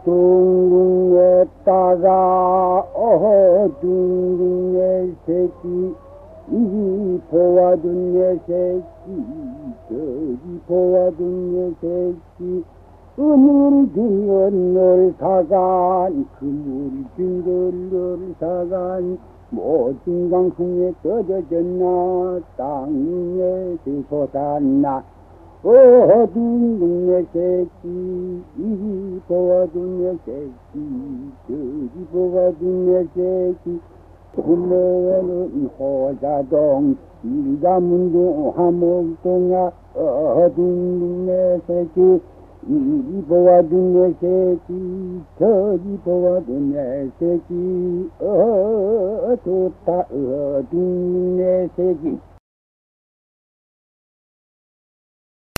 둥둥에 따라 둥둥 내 새끼 이리 보아둔 내 새끼 저리 보아둔 내 새끼 은을 주면 널 사간 그물 준 걸 사간 모든 강풍에 떠져졌나 땅에 들솟았나 둥둥 내 새끼 이리 보아둔 내 새끼 저리 보아둔 내 새끼 굴러가는 호자동 일가문동 화목동야 둥둥 내 새끼 이리 보아둔 내 새끼 저리 보아둔 내 새끼 좋다 둥둥 내 새끼